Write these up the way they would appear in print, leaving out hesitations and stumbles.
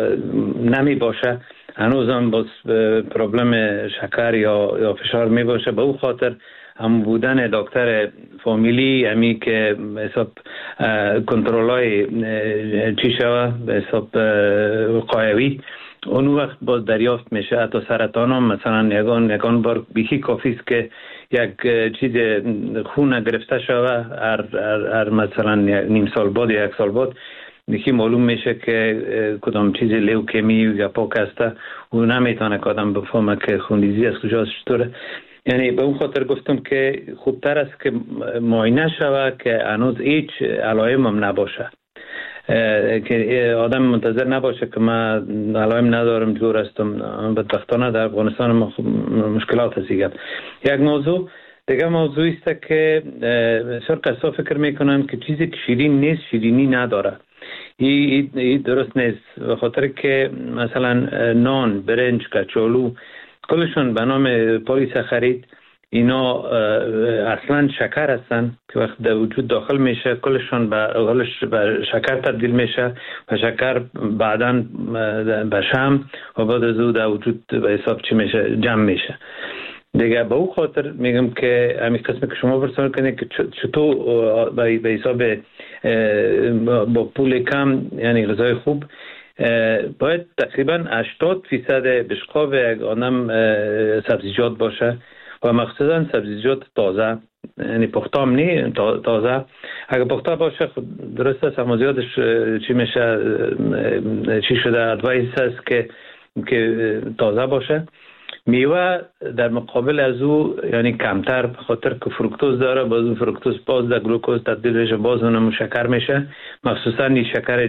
نمی باشه، هنوز هم باز پرابلم شکر یا فشار می باشه. به او خاطر هم بودن دکتر فامیلی همی که حساب کنترلای چی شوه به حساب وقایوی، اون وقت باز دریافت میشه. حتی سرطان هم مثلا یگان بار بیخی کافی است که یک چیز خون گرفته شوه، هر مثلا نیم سال بعد یا یک سال بعد دیگه معلوم میشه که کدام چیز لیوکمی یا پاک هسته و نمیتونه که آدم بفهمه که خونریزی از کجا چطوره. یعنی به اون خاطر گفتم که خوبتر است که معاینه شوه که هنوز هیچ علائم هم نباشه، که آدم منتظر نباشه که من علائم ندارم جور هستم. بدبختانه در افغانستان ما مشکلات هست. یک موضوع دیگه موضوعی است که بسیار قصا فکر میکنن که چیزی که شیرین نیست شیرینی نداره. این درست نیست، به خاطر که مثلا نان، برنج، کچالو کلشون به نام پلیساکارید، اینا اصلا شکر هستن که وقت در وجود داخل میشه کلشون به شکر تبدیل میشه و شکر بعداً به شحم و بعد از او در وجود به حساب چی میشه، جمع میشه دیگه. به او خاطر میگم که همین قسمی که شما پرسان کنید که چطور به حساب با پول کم یعنی غذای خوب، باید تقریبا 80% بشقاب یک آدم سبزیجات باشه و مخصوصا سبزیجات تازه، یعنی پخته هم نی، تازه. اگه پخته باشه درست است، اما زیادش چی میشه، چی شده ادوایس هست که تازه باشه. میوه در مقابل از او یعنی کمتر، به خاطر که فرکتوز داره، باز اون فرکتوز باز در گلوکوز تبدیل میشه، باز اونم شکر میشه. مخصوصا این شکر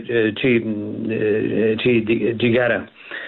چی جگره،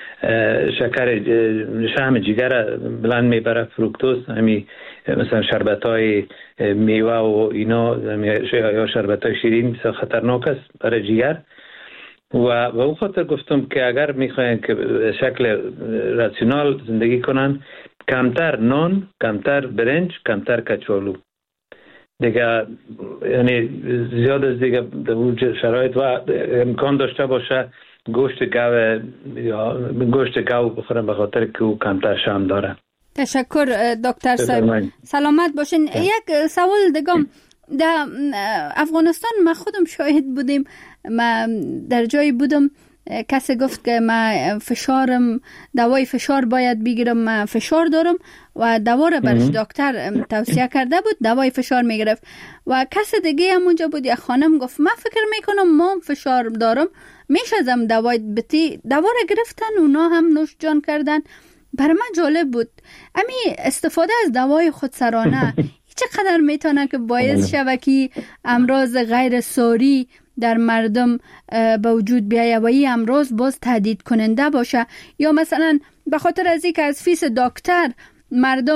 شکر شحم جگر بلند میبره فرکتوز. همین مثلا شربت های میوه و اینا یا شربت های شیرین بسیار خطرناک است برای جگر. و اون خاطر گفتم که اگر میخواین که شکل راسیونال زندگی کنن، کمتر نان، کمتر برنج، کمتر کچالو دیگه، یعنی زیاد از دیگه در وجود شرایط و امکان داشته باشه گوشت گاو یا گوشت گاو بخورن، به خاطر که او کمتر شحم داره. تشکر دکتر صاحب، سلامت باشین. یک سوال دیگه، در افغانستان ما خودم شاهد بودیم، ما در جایی بودم کسی گفت که ما فشارم، دوای فشار باید بگیرم، ما فشار دارم و دوا را برش دکتر توصیه کرده بود، دوای فشار میگرفت. و کسی دیگه هم اونجا بود، یک خانم گفت ما فکر میکنم ما فشار دارم، میشازم دوای بتی، دوا را گرفتن، اونا هم نوش جان کردن. برای من جالب بود امی استفاده از دوای خودسرانه چقدر میتونه که باعث شود که امراض غیر ساری در مردم به وجود بیایه و این امراض باز تهدید کننده باشه، یا مثلا به خاطر از اینکه از فیس دکتر مردم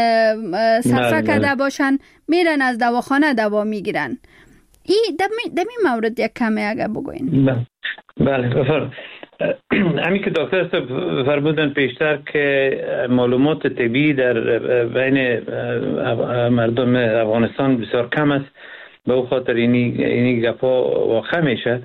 صرفه کرده باشن میرن از دواخانه دوا میگیرن. این دمی مورد یک کمی اگر بگوین. بله بفرمایید. همین که دکتر فرمودن پیشتر که معلومات طبی در بین مردم افغانستان بسیار کم است، به او خاطر اینی گپا واقع میشه.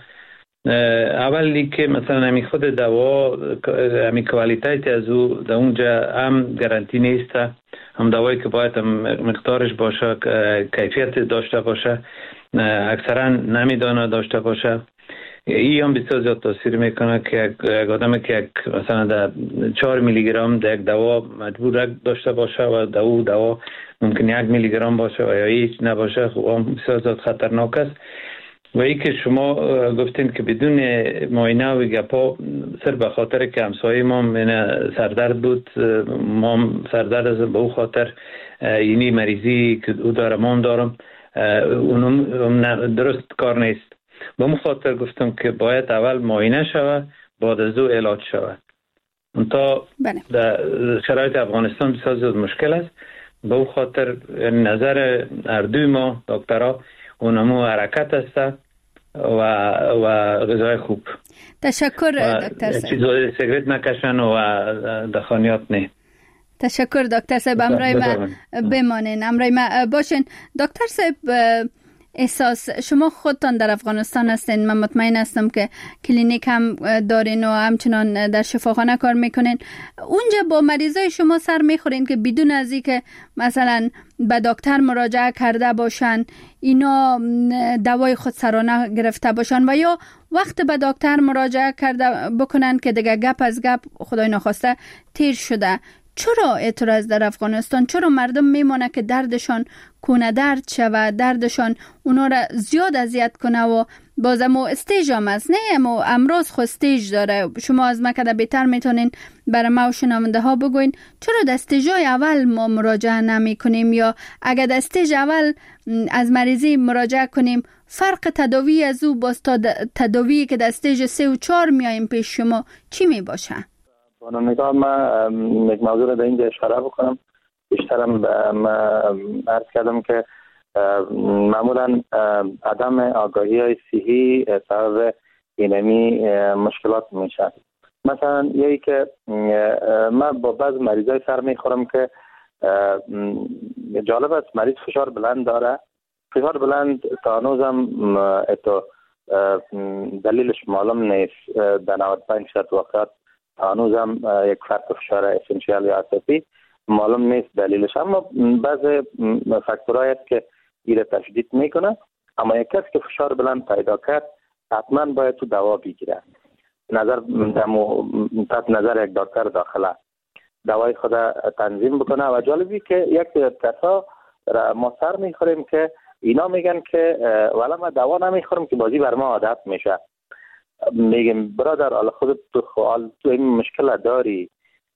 اولی که مثلا همین خود دوا، همین کوالیتی از او در اونجا هم گارانتی نیست، هم دوایی که باید هم مقدارش باشه، کیفیت داشته باشه، اکثرا نمیدانه داشته باشه. این هم بسیار زیاد تاثیر میکنه که یک آدم که مثلا در 4 میلی گرم در یک دوا مجبور داشته باشه و دوا ممکن 1 میلی گرم باشه و یا هیچ نباشه، خب هم بسیار زیاد خطرناک است. و این که شما گفتین که بدون معاینه و گپا، سر به خاطر که همسایه ما سردرد بود، ما سردرد از به او خاطر اینی مریضی که او داره ما هم دارم، اونم درست کار نیست. به اون خاطر گفتم که باید اول معاینه شوه، بعد از او علاج شوه. تا در شرایط افغانستان بسیار زیاد مشکل است. به اون خاطر نظر اردوی ما دکترها اونمو حرکت است و غذای خوب. تشکر دکتر صاحب. چیزای سیگرت نکشن و دخانیات نه. تشکر دکتر صاحب، امرای ما بمانین، امرای ما باشین. دکتر صاحب، احساس شما خودتان در افغانستان هستین، من مطمئن هستم که کلینیک هم دارین و همچنان در شفاخانه کار میکنین. اونجا با مریضای شما سر میخورین که بدون از اینکه مثلا به دکتر مراجعه کرده باشن اینا دوای خودسرانه گرفته باشن و یا وقت به دکتر مراجعه کرده بکنن که دیگه گپ از گپ خدای نخواسته تیر شده. چرا اعتراض در افغانستان؟ چرا مردم میمونه که دردشان کونه درد شوه، دردشان اونا را زیاد اذیت کنه و بازم استیج هم است، نه اما امراض خود استیج داره. شما از مکده بهتر میتونین برای ما و شنونده ها بگوین چرا در استیجای اول ما مراجعه نمی کنیم، یا اگر در استیج اول از مریضی مراجعه کنیم فرق تداوی از او با تداوی که در استیج 3 و 4 میاییم پیش شما چی می باشه؟ نگاه من یک موضوع را در اینجا اشاره بکنم. بیشترم عرض کردم که معمولا عدم آگاهی های صحی سبب اینمی مشکلات میشه. مثلا یکی که من با بعض مریضای سر میخورم که جالب است، مریض فشار بلند داره. فشار بلند تا هنوزم دلیلش معلوم نیست. در 95% وقت هنوزم یک فرق فشار اسنشیال یا اساسی معلوم نیست دلیلش، اما بعض فاکتورهایی است که این تشدید میکنه. اما یک کس که فشار بلند پیدا کرد حتما باید تو دوا بگیره. تحت نظر یک دکتر داخله دوای خود تنظیم بکنه. و جالبی که یک کسا را ما سر میخوریم که اینا میگن که والا ما دوا نمیخورم که بازی بر ما عادت میشه. میگم برادر حالا خودت تو این مشکل داری،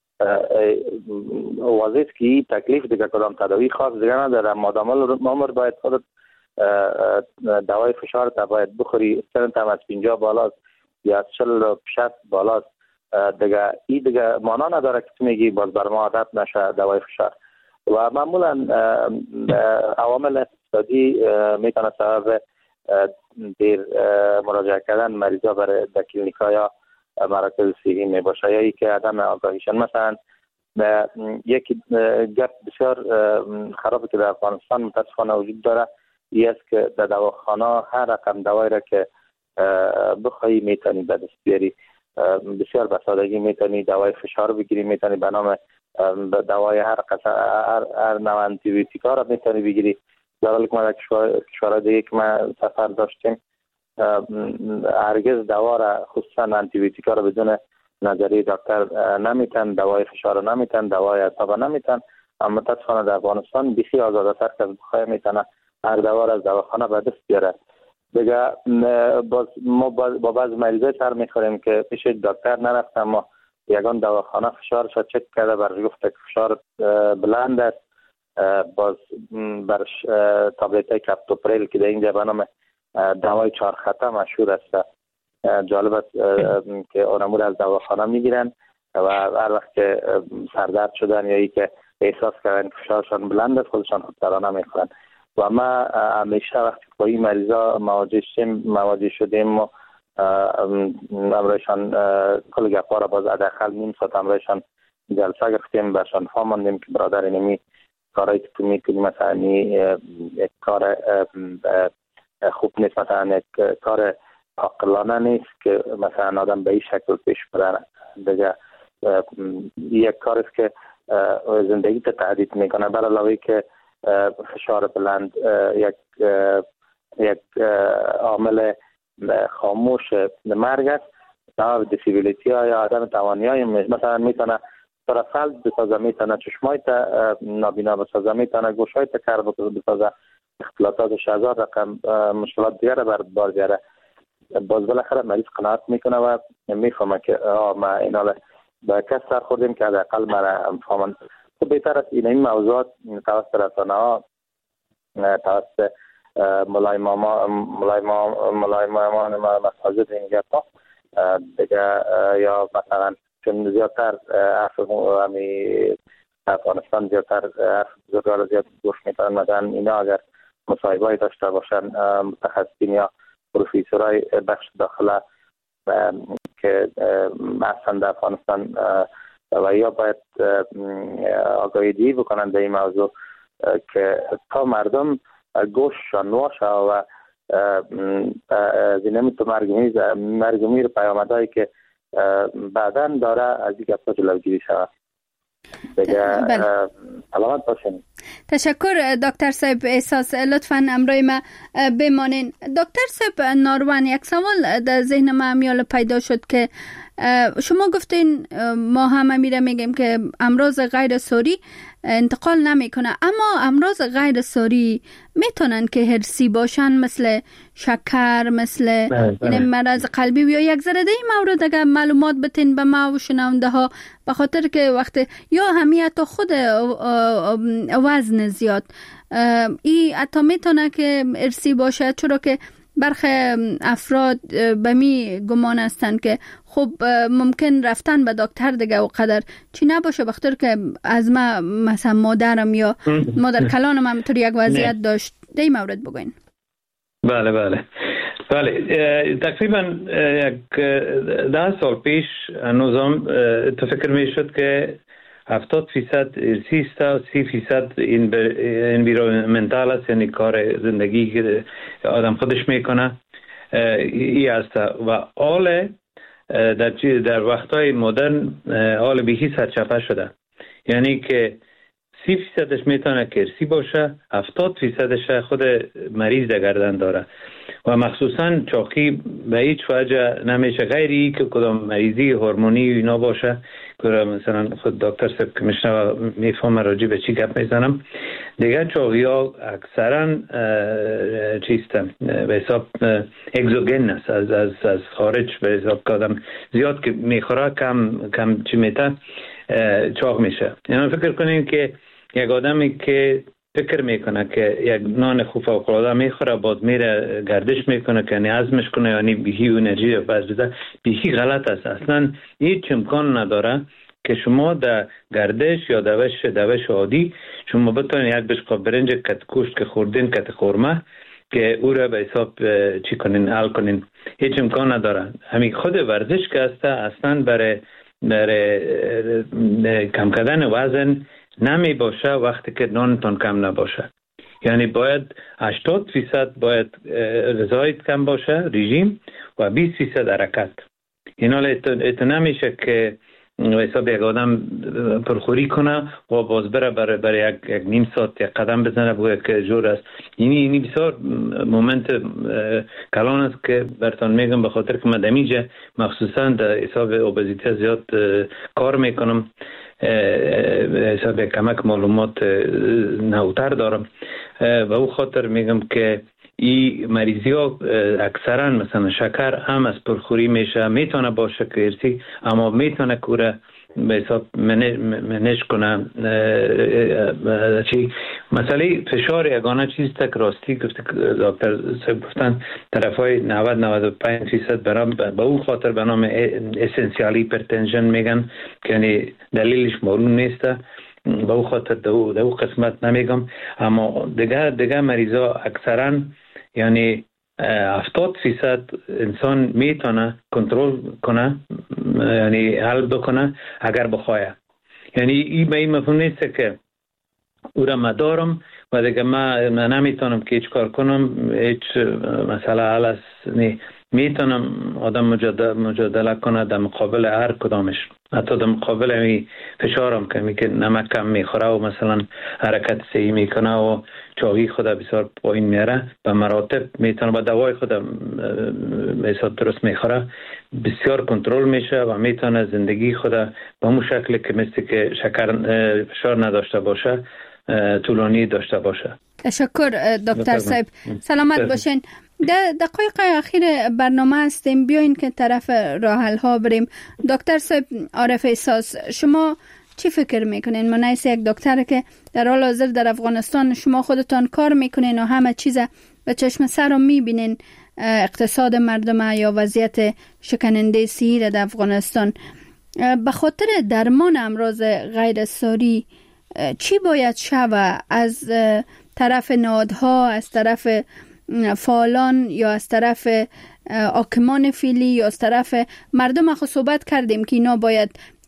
واضح است که این تکلیف دیگه کدام تداوی خاص دیگه نداره. مادام عمر باید خودت دوای فشار تا باید بخوری، سنت هم از 50 بالاست یا از 40-60 بالاست دیگه، این دیگه مانا نداره که تو میگی باز بر ما عادت نشه دوای فشار. و معمولا عوامل اقتصادی میتونه سبب دیر مراجعه کردن مریضا برای کلینیک‌ها یا مراکز صحی می باشه، یا ای که عدم آگاهیشان. مثلا یکی گپ بسیار خرابی که در افغانستان متاسفانه وجود داره این است که در دواخانه هر رقم دوایی را که بخواهی میتونی به دست بیاری. بسیار به سادگی میتونی دوای فشار بگیری، میتونی به نام دوای هر نوع آنتی بیوتیکا را میتونی بگیری. در حالی که ما در کشورهای دیگه که ما سفر داشتیم هرگز دوا را خصوصا آنتی بیوتیکا را بدون نظریه دکتر نمیتن، دوای فشار را نمیتن، دوای اعصاب نمیتن. اما متاسفانه در افغانستان بیخی آزاده تر که بخواه میتونه هر دوا را از دواخانه به دست بیاره. دیگه ما با بعض مریضای سر میخوریم که پیش دکتر نرفت، اما یگان دواخانه فشارش را چک کرده، برش گفته که فشار بلند است. باز برش تابلت های کپتوپریل که در اینجا به نام دوای 4 خطه مشهور است. جالب است که اونمور از دواخانه میگیرن و هر وقت که سردرد شدن یا ای که احساس کردن که فشارشان بلند است خودشان خودسرانه میخورن. و ما همیشه وقتی با این مریضا مواجه شدیم و امرایشان کل گپا را باز حداقل نیم ساعت امرایشان جلسه گرفتیم، برشان فهماندیم که برادر اینمی کارایی که تو میکنی مثلا یک کار خوب نیست، مثلا یک کار عاقلانه نیست که مثلا آدم به این شکل پیش بره. دیگه یک کار است که زندگی تا تهدید میکنه. بر علاوه که فشار بلند یک عامل خاموش مرگ است. سبب دیسیبیلیتی ها یا عدم توانی های مثلا میتونه طرفل بسازه، میتونه چشمای تا نابینا بسازه، میتونه گوشای تا کار بسازه، اختلالات شهزاد رقم مشکلات دیگر بر بار بیاره. باز بالاخره مریض قناعت میکنه و میفهمه که ما اینا با کس سر خوردیم که حداقل مرا فهمن. تو بهتر است این موضوعات توسط رسانه ها، توسط مولای مامان مساجد این گپا دیگه، یا مثلا چون زیادتر افغانستان زیادتر بزرگان زیاد گوش میکنن، مثلا اینا اگر مصاحبه‌ای داشته باشن متخصصین یا پروفیسورای بخش داخله که اصلا در افغانستان و یا باید آگاهی دهی بکنن به این موضوع که تا مردم گوششان واشه و زینمی تو مرگمیر پیامدهایی که بعداً داره از این گپا جلوگیری شود. سلامت باشین. تشکر دکتر صاحب احساس، لطفاً امروی ما بمانین. دکتر صاحب ناروان، یک سوال در ذهن ما میال پیدا شد که شما گفتین ما همه میگیم که امراض غیر ساری انتقال نمیکنه، اما امراض غیر ساری میتونن که هرسی باشن، مثل شکر، مثل مرض قلبی یا یک ذره این مورد اگر معلومات بتین به ما و شنونده ها، به خاطر که وقت یا همیت خود وزن زیاد ای حتی میتونه که ارسی باشه، چرا که برخی افراد به می گمان هستند که خب ممکن رفتن به دکتر دیگه و قدر چی نباشه، بخاطر که از ما مثلا مادرم یا مادر کلانم همینطور یک وضعیت داشت. در این مورد بگوین. بله تقریبا یک 10 سال پیش هنوزم تو فکر می شد که 70% ارثی است و 30% انویرونمنتال است، یعنی کار زندگی که آدم خودش میکنه ای است. و حال در وقتهای مدرن حال بیخی سرچپه شده، یعنی که 30% میتونه که ارثی باشه، 70% خود مریض در گردن داره و مخصوصا چاقی به هیچ وجه نمیشه غیری که کدام مریضی هورمونی اینا باشه که مثلا خود دکتر صاحب که میشنه میفهمه راجع به چی گپ میزنم. دیگه چاقی ها اکثرا چیستن به حساب اگزوگن است، از خارج به حساب که آدم زیاد که میخوره کم چی میته چاق میشه. یعنی فکر کنیم که یک آدمی که فکر میکنه که یک نان خوب و فوق‌العاده میخوره بعد میره گردش میکنه که یعنی هضمش کنه، یعنی بیخی انرژی بازده، بیخی غلط است. اصلا هیچ امکان نداره که شما در گردش یا دوش عادی شما بتونید یک بشقاب برنج کت کوشت که خوردین کت خورمه که او را به حساب چی کنین حل کنین، هیچ امکان نداره. همین خود ورزش که است اصلا برای کم کردن وزن نمی باشه وقتی که نانتون کم نباشه. یعنی باید 80% باید غذایت کم باشه رژیم و 20% حرکت. این حال ات نمیشه که حساب یک آدم پرخوری کنه و باز بره برای یک نیم ساعت یک قدم بزنه بگه که جور است. اینی بسیار مومنت کلان است که براتون میگم، به خاطر که من دمیجه مخصوصا در حساب اوبزیته زیاد کار میکنم، حساب کمک معلومات نوتر دارم و او خاطر میگم که این مریضی ها اکثرا مثلا شکر هم از پرخوری میشه، میتونه باشه که ارثی، اما میتونه کوره به حساب منش کنه. چی مسئله فشار یگانه چیز تک راستی گفته دکتر صاحب گفتن طرفای 90-95% به او خاطر به نام اسنسیال هایپرتنشن میگن که یعنی دلیلش معلوم نیسته، به او خاطر دو قسمت نمیگم. اما دیگه مریضا اکثرا یعنی 70% انسان میتونه کنترل کنه، یعنی حل بکنه اگر بخواه. یعنی این به این مفهوم نیست که او را مدارم و دیگه من نمیتونم که هیچ کار کنم، هیچ مسئله حل است. میتونم آدم مجادله کنه در مقابل هر کدامش، حتی در مقابل همی فشارم که نمک کم میخوره و مثلا حرکت صحیح میکنه و چاقی خدا بسیار پایین میاره، به مراتب میتونه با دوای خدا بسیار درست میخوره، بسیار کنترل میشه و میتونه زندگی خدا به همون شکل که مثل که فشار نداشته باشه طولانی داشته باشه. تشکر دکتر صاحب، سلامت باشین. در دقایق اخیر برنامه هستیم، بیاین که طرف راه حل ها بریم. دکتر صاحب عارف احساس، شما چی فکر میکنین؟ من نیست یک دکتر که در حال حاضر در افغانستان شما خودتان کار میکنین و همه چیز به چشم سر رو میبینین، اقتصاد مردم یا وضعیت شکننده صحی در افغانستان، به خاطر درمان امراض غیر ساری چی باید شوه از طرف نهادها، از طرف فعالان یا از طرف حاکمان فعلی یا از طرف مردم؟ خود صحبت کردیم که اینا باید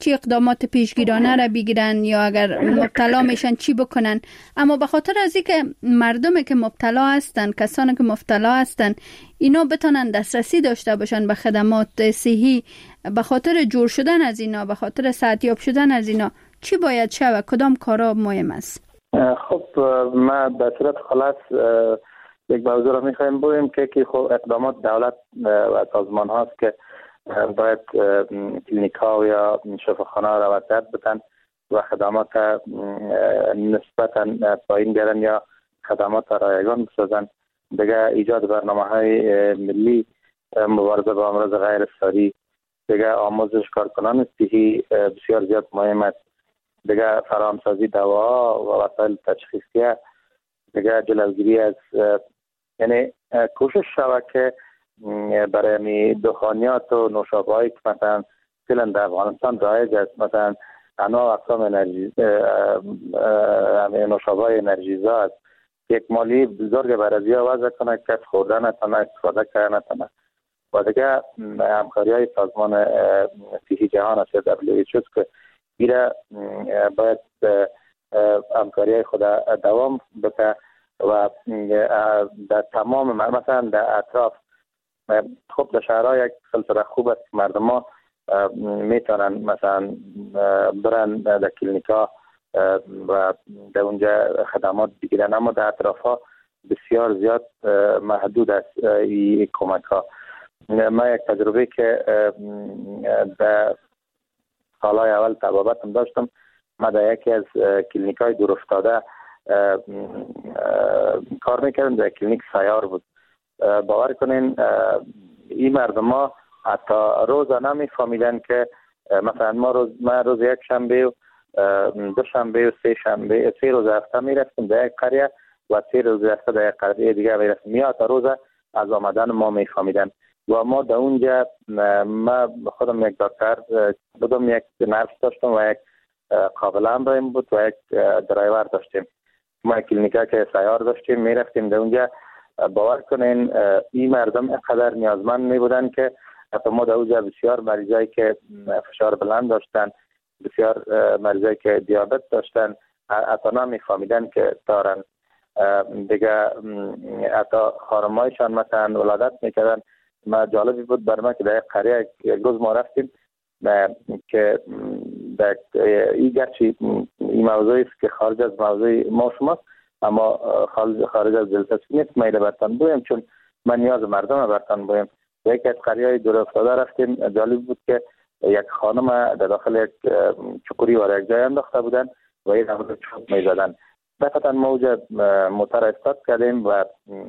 چی اقدامات پیشگیرانه را بگیرن یا اگر مبتلا میشن چی بکنن. اما به خاطر از اینکه مردمی که مبتلا هستن، کسانی که مبتلا هستن، اینا بتونن دسترسی داشته باشن به خدمات صحی، به خاطر جور شدن از اینا، به خاطر صحتیاب شدن از اینا چی باید شود؟ کدام کارا مهم است؟ خب ما به صورت خلاص یک موضوع را میخوایم بگویم که خب اقدامات دولت و سازمان هاست که باید کلینیک ها یا شفاخانه ها را وسعت بدن و خدمات نسبتا پایین بیارن یا خدمات رایگان بسازن. دیگه ایجاد برنامه های ملی مبارزه با امراض غیر ساری، دیگه آموزش کارکنان صحی بسیار زیاد مهم است. دیگه فراهمسازی دوا و وسایل تشخیصیه، دیگه جلوگیری از یعنی کوشش شود که برای دخانیات و نوشابه‌هایی که مثلا فعلا در افغانستان رایج است، مثلا انواع اقسام انرژی نوشابه‌های انرژیزا است، یک مالی بزرگ برای وضع کنه که خوردن نتونه، استفاده کردن نتونه. و دیگه همکاری‌های سازمان صحی جهان است WHO که ایره باید همکاری‌های خود دوام بده و در تمام مثلا در اطراف خب در شهرها یک سلسله خوب است که مردم ها میتونن مثلا برن در کلینیکا و در اونجا خدمات بگیرن، اما در اطراف ها بسیار زیاد محدود است این کمک ها. ما یک تجربه که در سالهای اول تبابتم داشتم، ما در یکی از کلینیک های دور افتاده کار میکردم، در کلینیک سیار بود. باور کنین این مردم ها حتی روزا نمیفهمیدن که مثلا ما روز یک شنبه و دو شنبه و سه روز هفته میرفتیم در یک قریه و 3 روز هفته در یک قریه دیگه میرفتیم. یا تا روز از آمدن ما میفهمیدن و ما در اونجا ما خودم یک دکتر بودم، یک نرس داشتم و یک قابل امرایم بود و یک درایور داشتیم. ما کلینیکا که سیار داشتیم میرفتیم در اونجا. باور کنین این مردم اینقدر نیازمند می بودن که حتی ما در اونجا بسیار مریضایی که فشار بلند داشتن، بسیار مریضایی که دیابت داشتن حتی نمیفهمیدن که دارن. دیگه حتی خانمایشان مثلا ولادت میکردن. ما جالبی بود بر من که در یک قریه یک روز ما رفتیم که در این گرچه این موضوعی است که خارج از موضوع ما شماست، اما خارج از دلچسبی نیست. ما برتان بویم چون من نیاز مردم برتان بویم. یکی از قریه‌های دور افتاده رفتیم. جالب بود که یک خانم در داخل یک چکوری و یک جای انداخته بودن و این رو چوب می‌زدن. دفعتا ما اونجا موتر استارت کردیم و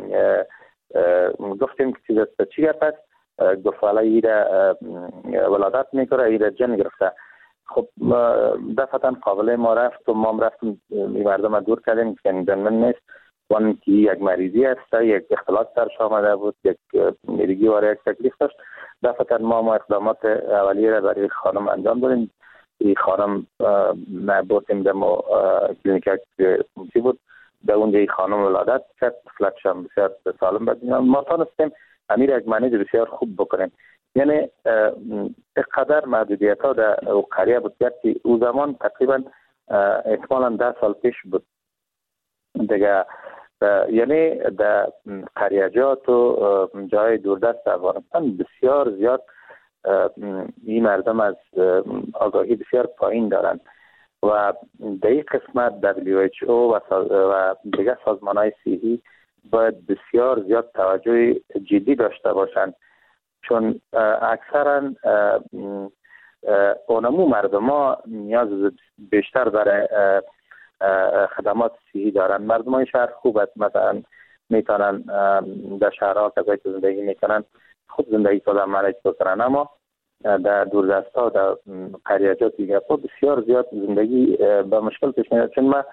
گفتیم که چیز است چی گپ است. گفت والا ایره ولادت میکنه، ایره جن گرفته. خب دفعتا قابله ما رفت و ما رفتیم مردم دور کردیم که من نیست وان که یک مریضی است، یک اختلاط سرش آمده بود، یک میرگی واره یک تکلیف داشت. دفعتا ما اقدامات اولیه را برای خانم انجام دادیم. این خانم بردیم در کلینیک چی بود در اونجا این خانم ولادت کرد، طفلش هم بسیار سالم بود. ما تانستیم امیر یک منیج بسیار خوب بکنیم. یعنی اقدر محدودیت ها در قریه بود که او زمان تقریبا احتمالا 10 سال پیش بود دیگه. یعنی در قریجات و جای دوردست افغانستان بسیار زیاد این مردم از آگاهی بسیار پایین دارند و در این قسمت WHO و دیگر سازمان های صحی باید بسیار زیاد توجه جدی داشته باشند، چون اکثرا اونمو مردم ها نیاز بیشتر برای خدمات صحی دارن. مردم های شهر خوب است، مثلا میتونن در شهرها کسایی که زندگی میکنن خوب زندگی کردن مالک بکنن، اما در دوردست ها در قریجات دیگه بسیار زیاد زندگی با مشکل پیش میاد. چون ما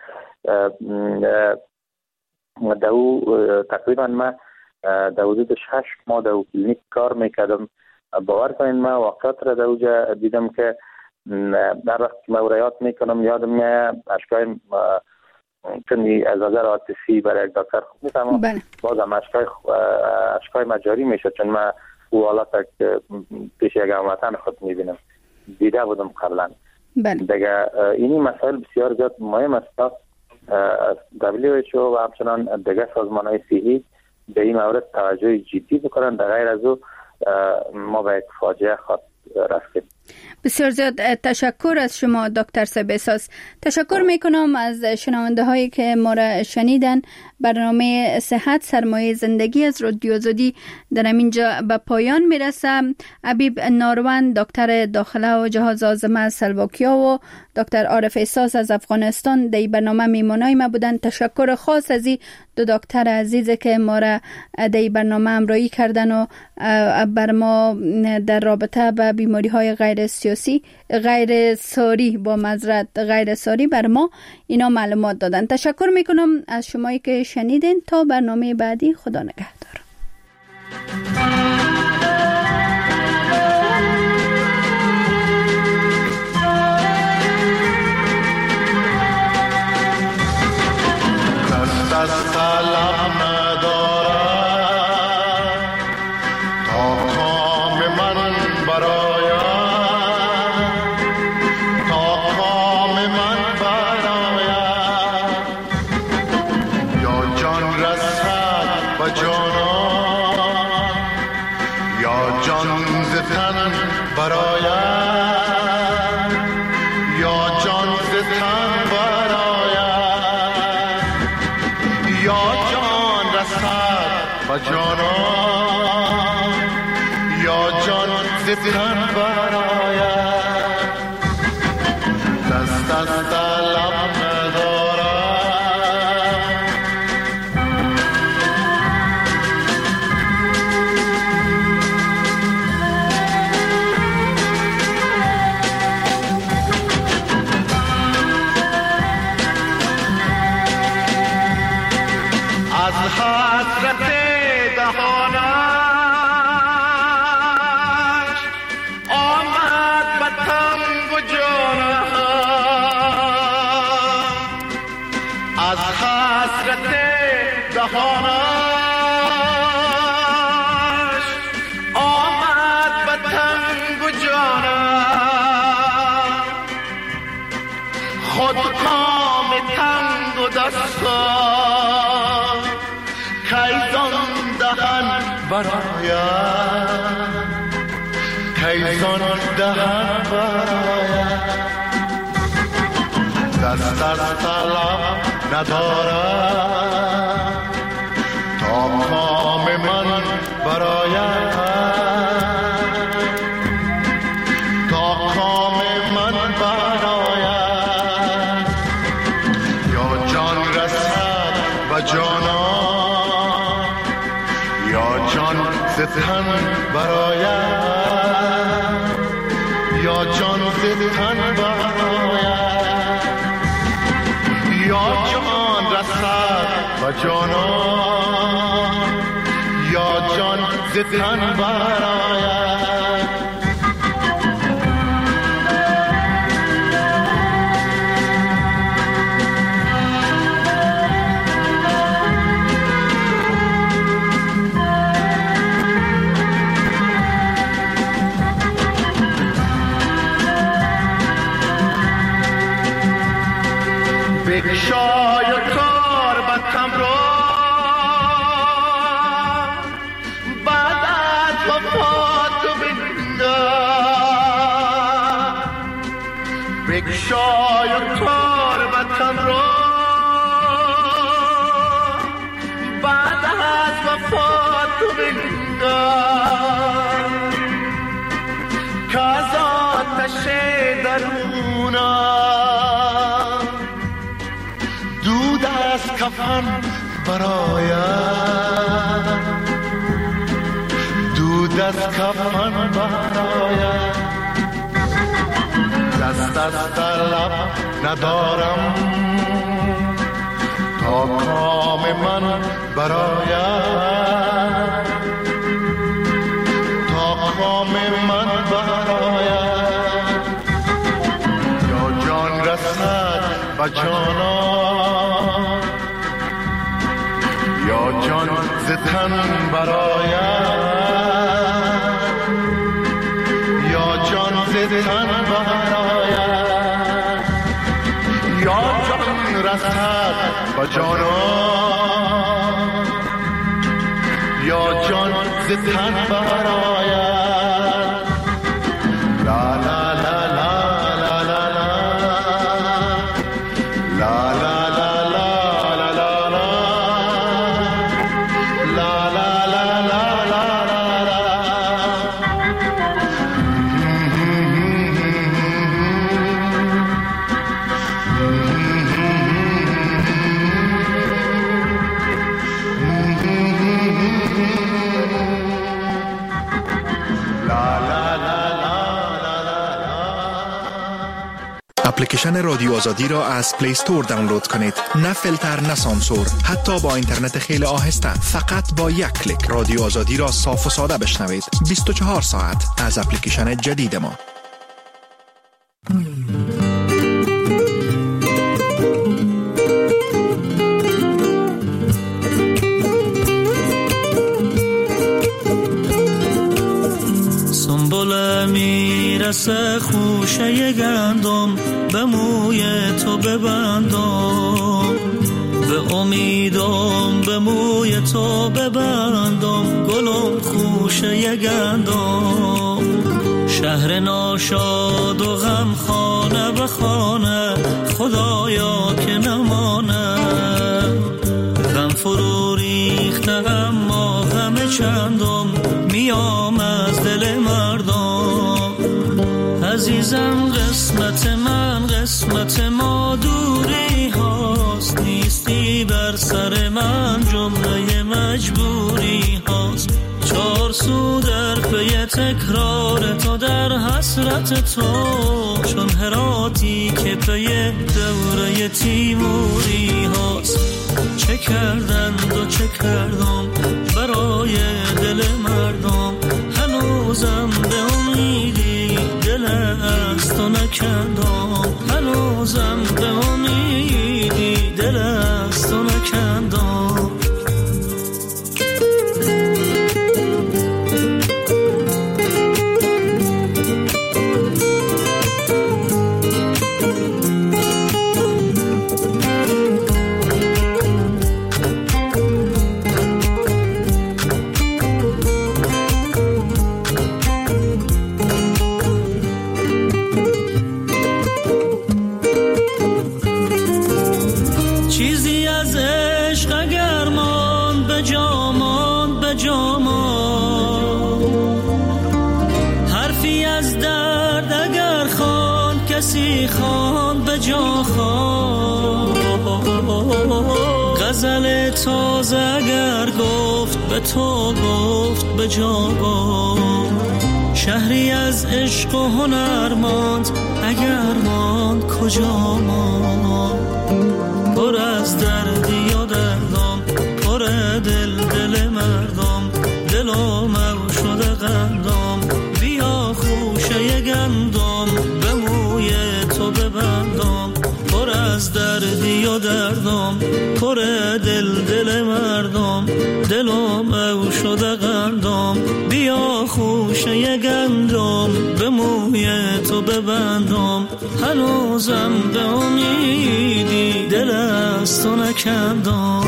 تقریبا ما در حدود 6 ماه در کلینیک کار میکردم. باور کنین ما واقعات را در اوجا دیدم که در وقت که موریات میکنم یادم میاد اشکای چون از نظر عاطفی برای یک دکتر خوب نیست، اما بازم اشکای مجاری میشه چون من او حالات پیش یک هموطن خود میبینم، دیده بودم قبلا. دیگه اینی مسائل بسیار زیاد مهم است. WHO و همچنان دیگه سازمان‌های صحی به این مورد توجه جدی بکنن. در غیر از او ما به یک فاجعه خواهد رفتیم. بسیار زیاد تشکر از شما دکتر سبیساس. تشکر میکنم از شنونده هایی که ما را شنیدن. برنامه صحت سرمایه زندگی از رادیو آزادی در اینجا به پایان میرسه. حبیب ناروان دکتر داخله و جهاز هاضمه از سلواکیا و دکتر عارف احساس از افغانستان در برنامه میمونای ما بودن. تشکر خاص از دو دکتر عزیز که ما را در برنامه همراهی کردن و بر ما در رابطه با بیماری های غیر ساری بر ما اینا معلومات دادن. تشکر میکنم از شمایی که شنیدین. تا برنامه بعدی، خدا نگهدار. کیزان دهن براید دست از طلب ندارد تا کام من براید تا کام من براید یا جان رسد و جانان یا جان ز تن براید یا جان ز تن براید یا جان رسد و جانان یا جان ز تن براید بکشای کار بطم را بعد از وفات بندم بکشای کار بطم را بعد از وفات بندم که از آتش درونم دود از کفن براید دود از کفن براید دست از طلب ندارم تا کام من براید تا کام من براید یا جان رسد و جانان یا جان ز تن براید یا جان ز تن براید و جانان یا جان ز تن برآید لا لا لا لا لا لا لا لا اپلیکیشن رادیو آزادی را از پلی استور دانلود کنید. نه فیلتر نه سانسور، حتی با اینترنت خیلی آهسته. فقط با یک کلیک رادیو آزادی را صاف و ساده بشنوید. 24 ساعت از اپلیکیشن جدید ما. سنبل میرسه خوشه گندم، به موی تو ببندم، به امیدم به موی تو ببندم، گلم خوشه گندم. شهر ناشاد و غم خانه به خانه، خدایا که نمانه. غم فرو ریخته اما غم چندم، میام از دل مردم. عزیزم قسمت من قسمت ما دوری هاست، نیستی بر سر من جمله مجبوری هاست. چار سو در پی تکرار تو در حسرت تو، چون هراتی که پی دوره تیموری هاست. چه کردند و چه کردم برای دل مردم، هنوزم به امیدی دل از تو نکندم، هنوزم به امیدی دل از تو نکندم. خان به جا خان، غزل تازه اگر گفت به تو گفت به جا گفت. شهری از عشق و هنر ماند اگر ماند کجا ماند. پر از دردی و دردم، پر دل دل مردم، دلم او شده قندم. بیا خوشه گندم به موی تو ببندم، پر از دردی و دردم، پر دل دل مردم، دلم او شده قندم. بیا خوشه گندم به موی تو ببندم، هنوزم به امیدی دل از تو نکندم.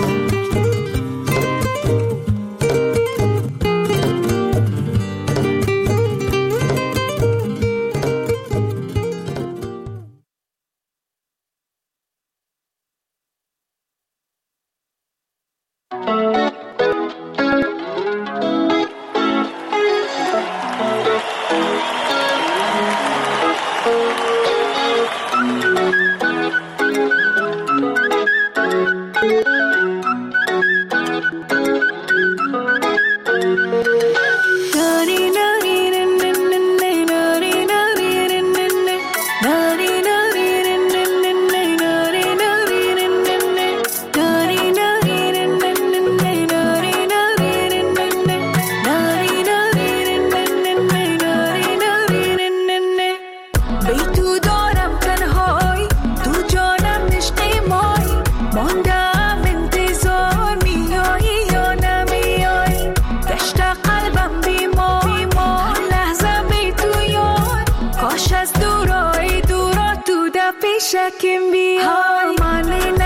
Can be high, money.